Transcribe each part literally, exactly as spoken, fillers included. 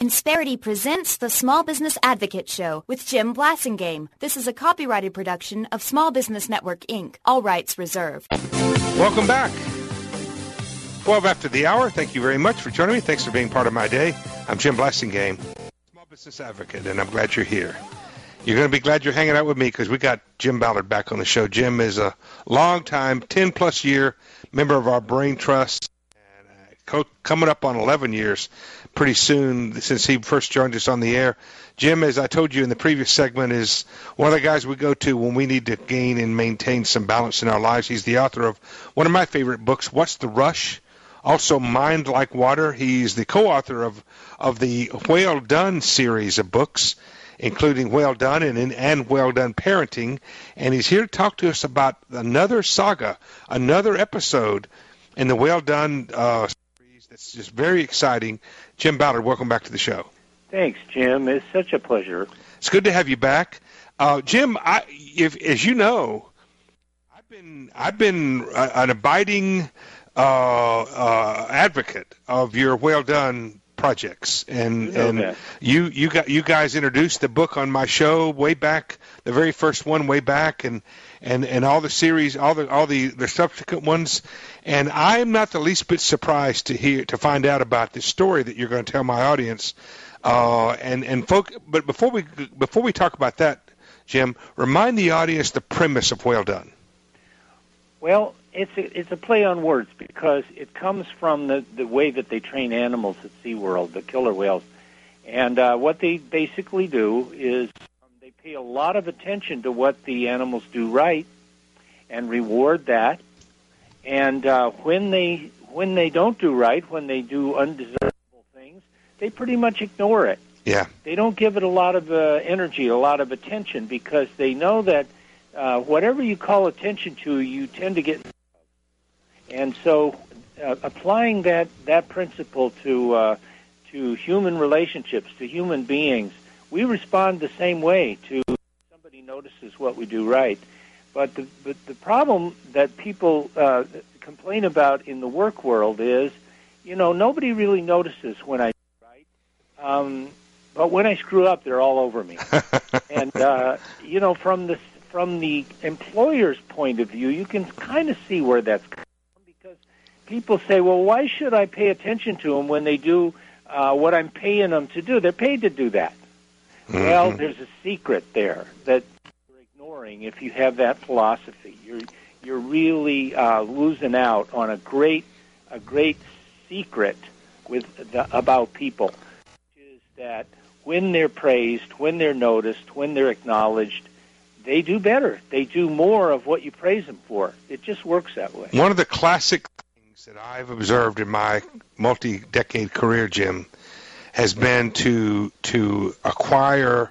Insperity presents the Small Business Advocate Show with Jim Blasingame. This is a copyrighted production of Small Business Network, Incorporated. All rights reserved. Welcome back. twelve after the hour. Thank you very much for joining me. Thanks for being part of my day. I'm Jim Blasingame, Small Business Advocate, and I'm glad you're here. You're going to be glad you're hanging out with me because we got Jim Ballard back on the show. Jim is a long-time, ten-plus year member of our Brain Trust, and uh, co- coming up on eleven years pretty soon since he first joined us on the air. Jim, as I told you in the previous segment, is one of the guys we go to when we need to gain and maintain some balance in our lives. He's the author of one of my favorite books, What's the Rush? Also, Mind Like Water. He's the co-author of, of the Well Done series of books, including Well Done and, and Well Done Parenting. And he's here to talk to us about another saga, another episode in the Well Done uh, series that's just very exciting. Jim Ballard, welcome back to the show. Thanks, Jim. It's such a pleasure. It's good to have you back. Uh, Jim, I, if, as you know, I've been, I've been a, an abiding uh, uh, advocate of your Well Done projects, and you know and that. you you got you guys introduced the book on my show way back, the very first one way back, and and and all the series, all the all the the subsequent ones, and I'm not the least bit surprised to hear to find out about this story that you're going to tell my audience, uh, and and folk. But before we before we talk about that, Jim, remind the audience the premise of Well Done. Well, it's a, it's a play on words because it comes from the, the way that they train animals at SeaWorld, the killer whales. And uh, what they basically do is um, they pay a lot of attention to what the animals do right and reward that. And uh, when they when they don't do right, when they do undesirable things, they pretty much ignore it. Yeah. They don't give it a lot of uh, energy, a lot of attention, because they know that uh, whatever you call attention to, you tend to get. And so, uh, applying that, that principle to uh, to human relationships, to human beings, we respond the same way to somebody notices what we do right. But the but the problem that people uh, complain about in the work world is, you know, nobody really notices when I do right. Um, but when I screw up, they're all over me. And uh, you know, from the from the employer's point of view, you can kind of see where that's coming. People say, well, why should I pay attention to them when they do uh, what I'm paying them to do? They're paid to do that. Mm-hmm. Well, there's a secret there that you're ignoring if you have that philosophy. You're you're really uh, losing out on a great a great secret with the, about people, which is that when they're praised, when they're noticed, when they're acknowledged, they do better. They do more of what you praise them for. It just works that way. One of the classic that I've observed in my multi-decade career, Jim, has been to to acquire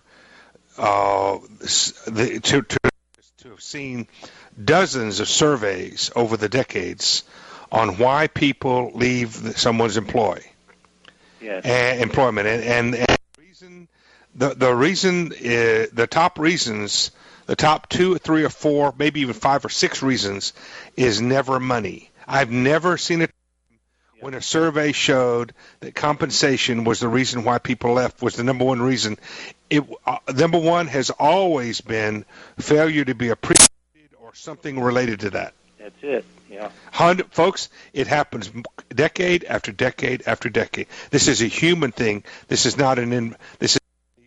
uh, the, to, to to have seen dozens of surveys over the decades on why people leave someone's employ, yes. and employment, and and, and the reason the the reason uh, the top reasons, the top two or three or four, maybe even five or six reasons, is never money. I've never seen it when a survey showed that compensation was the reason why people left, was the number one reason. It uh, number one has always been failure to be appreciated or something related to that. That's it, yeah. Hundred, folks, it happens decade after decade after decade. This is a human thing. This is not an in, this is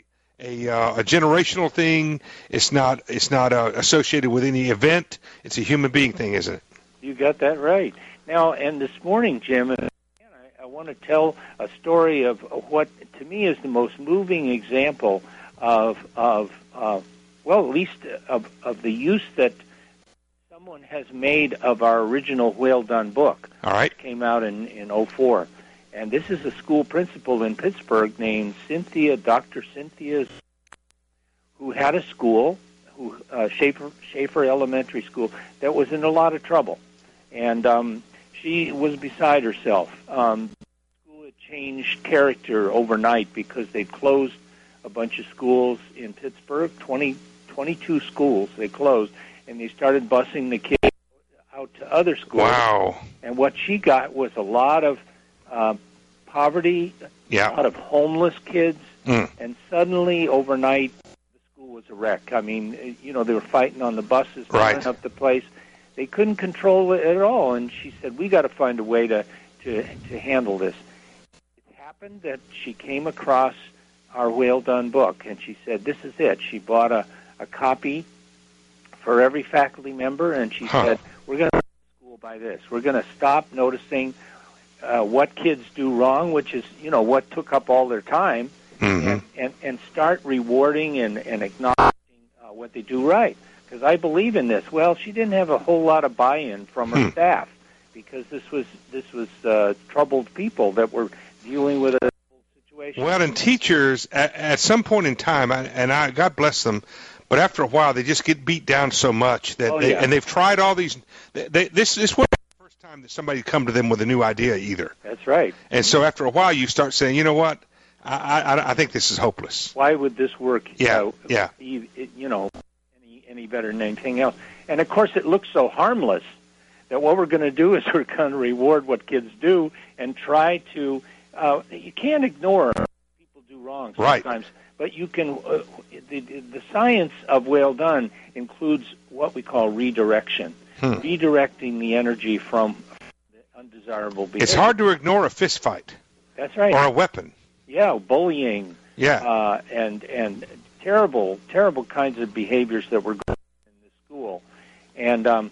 a, uh, a generational thing. It's not it's not uh, associated with any event. It's a human being thing, isn't it? You got that right. Now, and this morning, Jim, I, I want to tell a story of what, to me, is the most moving example of, of uh, well, at least of, of the use that someone has made of our original Well Done book. All right. It came out in, in oh four. And this is a school principal in Pittsburgh named Cynthia, Doctor Cynthia, who had a school, who uh, Schaefer, Schaefer Elementary School, that was in a lot of trouble. And um, she was beside herself. Um, the school had changed character overnight because they closed a bunch of schools in Pittsburgh, twenty, twenty-two schools they closed, and they started busing the kids out to other schools. Wow. And what she got was a lot of uh, poverty, yeah. a lot of homeless kids, mm. and suddenly overnight the school was a wreck. I mean, you know, they were fighting on the buses, right. up the place. They couldn't control it at all, and she said, "We got to find a way to, to to handle this." It happened that she came across our Whale Done book, and she said, "This is it." She bought a, a copy for every faculty member, and she huh. said, "We're going to school by this. We're going to stop noticing uh, what kids do wrong, which is, you know, what took up all their time, mm-hmm. and, and and start rewarding and and acknowledging uh, what they do right." Because I believe in this. Well, she didn't have a whole lot of buy-in from her hmm. staff, because this was this was uh, troubled people that were dealing with a situation. Well, and teachers at, at some point in time, and I God bless them, but after a while they just get beat down so much that oh, they, yeah. and they've tried all these. They, they, this this wasn't the first time that somebody come to them with a new idea either. That's right. And so after a while, you start saying, you know what, I I, I think this is hopeless. Why would this work? Yeah, uh, yeah. You know. any better than anything else. And, of course, it looks so harmless that what we're going to do is we're going to reward what kids do and try to uh, – you can't ignore people do wrong sometimes. Right. But you can uh, – the, the science of Whale Done includes what we call redirection, hmm. redirecting the energy from the undesirable behavior. It's hard to ignore a fist fight. That's right. Or a weapon. Yeah, bullying. Yeah. Uh, and and – terrible, terrible kinds of behaviors that were going on in the school, and um,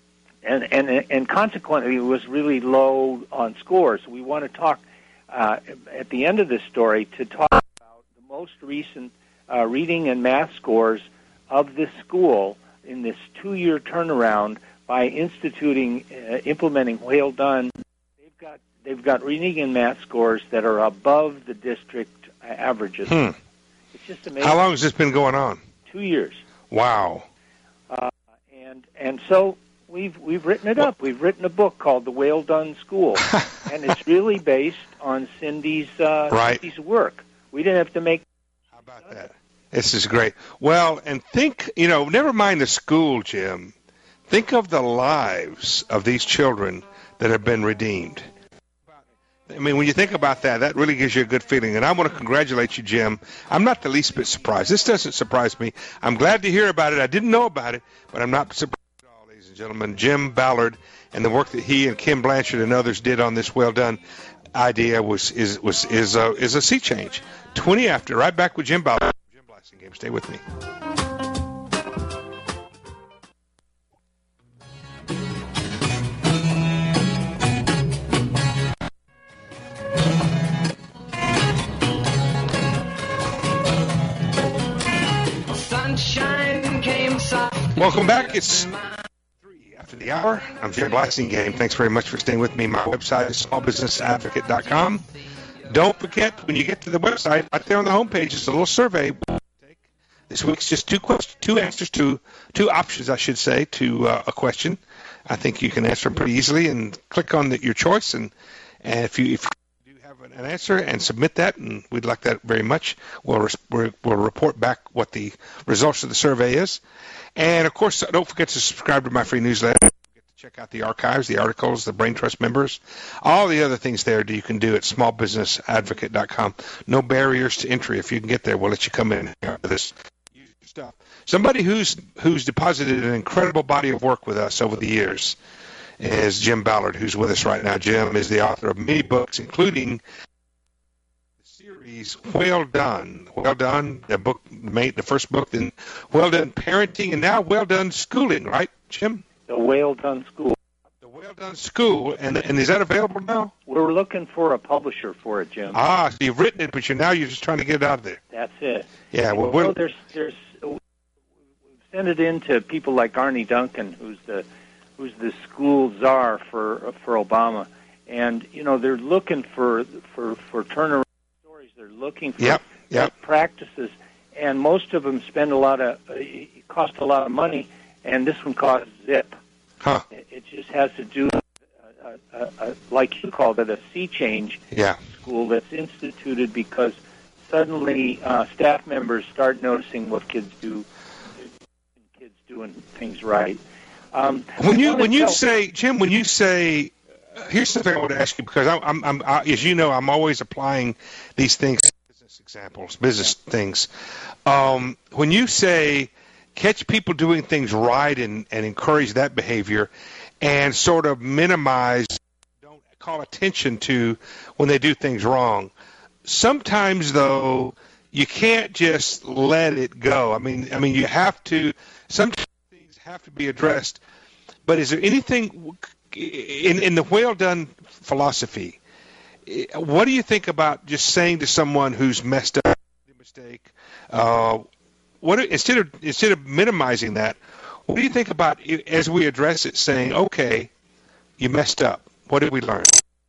and and and consequently, it was really low on scores. We want to talk uh, at the end of this story to talk about the most recent uh, reading and math scores of this school in this two-year turnaround by instituting, uh, implementing Whale Done. They've got they've got reading and math scores that are above the district averages. Hmm. It's just amazing. How long has this been going on? Two years. Wow. Uh, and and so we've we've written it up. We've written a book called The Whale Done School, and it's really based on Cindy's uh, right. Cindy's work. We didn't have to make. How about that? This is great. Well, and think, you know, never mind the school, Jim. Think of the lives of these children that have been redeemed. I mean, when you think about that, that really gives you a good feeling. And I want to congratulate you, Jim. I'm not the least bit surprised. This doesn't surprise me. I'm glad to hear about it. I didn't know about it, but I'm not surprised at all, ladies and gentlemen. Jim Ballard and the work that he and Kim Blanchard and others did on this Whale Done idea was is was is a, is a sea change. twenty after, right back with Jim Ballard. Jim Blasting Game. Stay with me. Welcome back. It's three after the hour. I'm Jim Blasting Game. Thanks very much for staying with me. My website is small business advocate dot com. Don't forget, when you get to the website, right there on the homepage, is a little survey. This week's just two questions, two answers to two options, I should say, to uh, a question. I think you can answer them pretty easily, and click on the, your choice. And, and if you if you do have an answer, and submit that, and we'd like that very much. We'll we'll, we'll report back what the results of the survey is. And, of course, don't forget to subscribe to my free newsletter. Don't forget to check out the archives, the articles, the Brain Trust members, all the other things there that you can do at small business advocate dot com. No barriers to entry. If you can get there, we'll let you come in and this use your stuff. Somebody who's who's deposited an incredible body of work with us over the years is Jim Ballard, who's with us right now. Jim is the author of many books, including Whale Done, Whale Done, the book, made the first book, then Whale Done Parenting, and now Whale Done Schooling, right, Jim? The Whale Done School. The Whale Done School, and and is that available now? We're looking for a publisher for it, Jim. Ah, so you've written it, but you're now you're just trying to get it out of there. That's it. Yeah, well, well we're, there's there's we've sent it in to people like Arnie Duncan, who's the who's the school czar for for Obama, and you know they're looking for for for turnaround. They're looking for yep, yep. practices, and most of them spend a lot of, uh, cost a lot of money, and this one costs zip. Huh. It, it just has to do, uh, uh, uh, like you called it, a sea change yeah. school that's instituted because suddenly uh, staff members start noticing what kids do, kids doing things right. Um, when you when you tell- say, Jim, when you say here's something I want to ask you, because I'm, I'm, I'm I, as you know, I'm always applying these things, business examples, business things. Um, when you say catch people doing things right and, and encourage that behavior, and sort of minimize, don't call attention to when they do things wrong. Sometimes, though, you can't just let it go. I mean, I mean, you have to. Sometimes things have to be addressed. But is there anything in in the well done philosophy? What do you think about just saying to someone who's messed up, made a mistake? Uh, what instead of instead of minimizing that, what do you think about as we address it, saying, "Okay, you messed up. What did we learn?"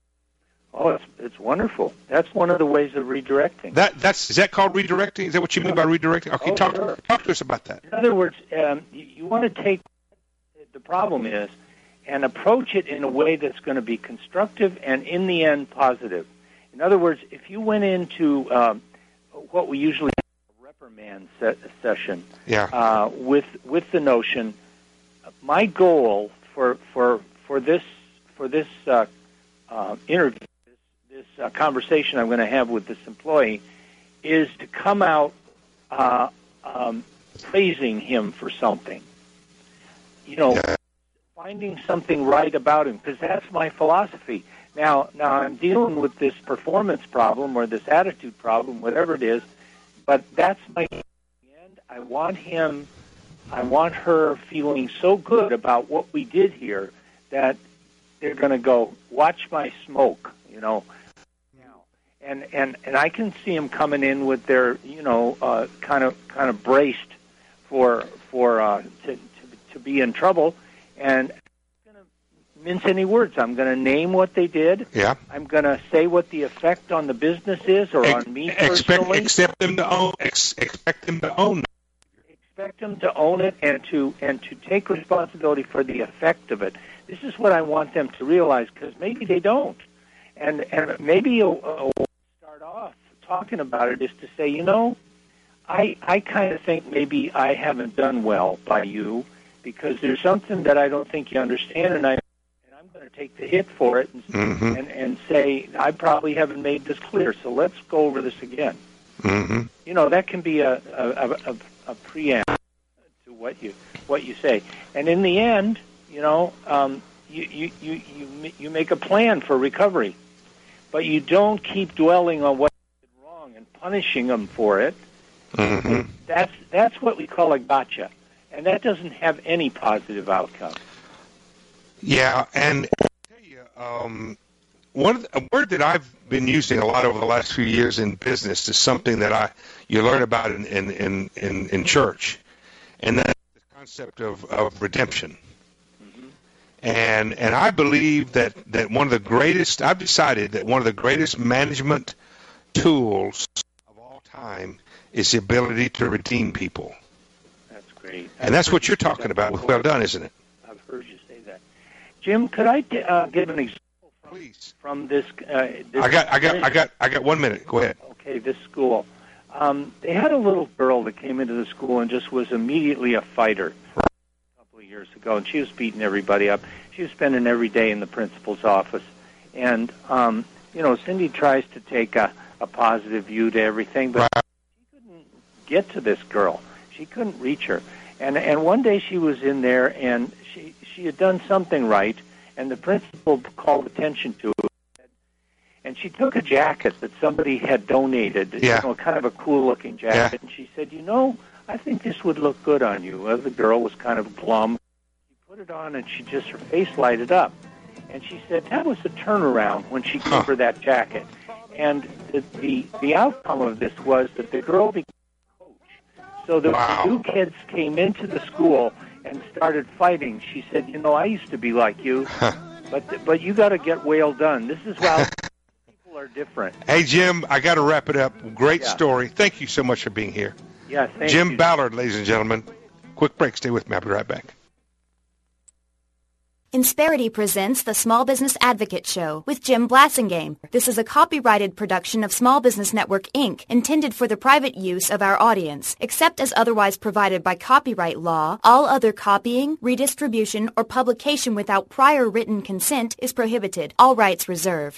Oh, it's it's wonderful. That's one of the ways of redirecting. That that's is that called redirecting? Is that what you mean by redirecting? Okay, oh, talk sure. talk to us about that. In other words, um, you, you want to take the problem is and approach it in a way that's going to be constructive and in the end positive. In other words, if you went into um, what we usually call a reprimand se- session, yeah. uh, with with the notion, my goal for for for this for this uh, uh, interview, this, this uh, conversation I'm going to have with this employee, is to come out uh, um, praising him for something. You know, yeah. Finding something right about him, because that's my philosophy. Now, now I'm dealing with this performance problem or this attitude problem, whatever it is, but that's my end. I want him, I want her feeling so good about what we did here that they're going to go, watch my smoke, you know. Now, and and and I can see them coming in with their, you know, uh, kind of kind of braced for for uh, to, to to be in trouble. And I'm going to mince any words. I'm going to name what they did. Yeah. I'm going to say what the effect on the business is or ex- on me personally. Expect, expect them to own. Ex- expect them to own. Expect them to own it and to and to take responsibility for the effect of it. This is what I want them to realize, because maybe they don't. And and maybe a, a start off talking about it is to say, you know, I I kind of think maybe I haven't done well by you, because there's something that I don't think you understand, and, I, and I'm going to take the hit for it and, mm-hmm. and, and say, I probably haven't made this clear, so let's go over this again. Mm-hmm. You know, that can be a, a, a, a preamble to what you what you say. And in the end, you know, um, you, you, you, you, you make a plan for recovery, but you don't keep dwelling on what you did wrong and punishing them for it. Mm-hmm. That's, that's what we call a gotcha. And that doesn't have any positive outcome. Yeah, and I'll tell you, um, one of the, a word that I've been using a lot over the last few years in business is something that I you learn about in in, in, in, in church, and that's the concept of, of redemption. Mm-hmm. And and I believe that, that one of the greatest, I've decided that one of the greatest management tools of all time is the ability to redeem people. Great. And that's what you're talking about with well done, isn't it? I've heard you say that. Jim, could I uh, give an example from, Please. from this, uh, this? I got, I got, I got, I got one minute. Go ahead. Okay, this school. Um, they had a little girl that came into the school and just was immediately a fighter a couple of years ago, and she was beating everybody up. She was spending every day in the principal's office. And, um, you know, Cindy tries to take a, a positive view to everything, but right. She couldn't get to this girl. She couldn't reach her. And and one day she was in there, and she, she had done something right, and the principal called attention to it. And she took a jacket that somebody had donated, yeah. you know, kind of a cool-looking jacket, yeah. And she said, you know, I think this would look good on you. Well, the girl was kind of glum. She put it on, and she just, her face lighted up. And she said that was a turnaround when she gave huh. her that jacket. And the, the, the outcome of this was that the girl became So the wow. new kids came into the school and started fighting. She said, you know, I used to be like you, but but you got to get well done. This is how people are different. Hey, Jim, I got to wrap it up. Great yeah. story. Thank you so much for being here. Yeah, thank Jim you. Ballard, ladies and gentlemen. Quick break. Stay with me. I'll be right back. Insperity presents the Small Business Advocate Show with Jim Blasingame. This is a copyrighted production of Small Business Network, Incorporated, intended for the private use of our audience. Except as otherwise provided by copyright law, all other copying, redistribution, or publication without prior written consent is prohibited. All rights reserved.